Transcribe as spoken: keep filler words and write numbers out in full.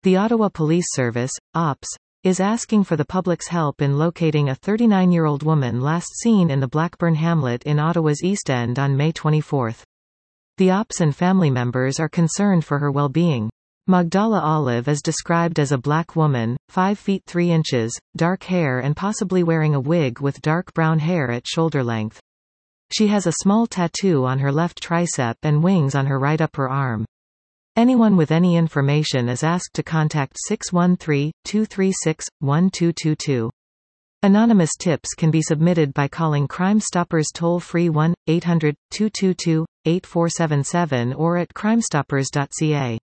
The Ottawa Police Service, O P S, is asking for the public's help in locating a thirty-nine-year-old woman last seen in the Blackburn hamlet in Ottawa's East End on May twenty-fourth. The O P S and family members are concerned for her well-being. Magdala Olive is described as a black woman, five feet three inches, dark hair and possibly wearing a wig with dark brown hair at shoulder length. She has a small tattoo on her left tricep and wings on her right upper arm. Anyone with any information is asked to contact six one three, two three six, one two two two. Anonymous tips can be submitted by calling Crime Stoppers toll-free one eight hundred, two two two, eight four seven seven or at crimestoppers dot c a.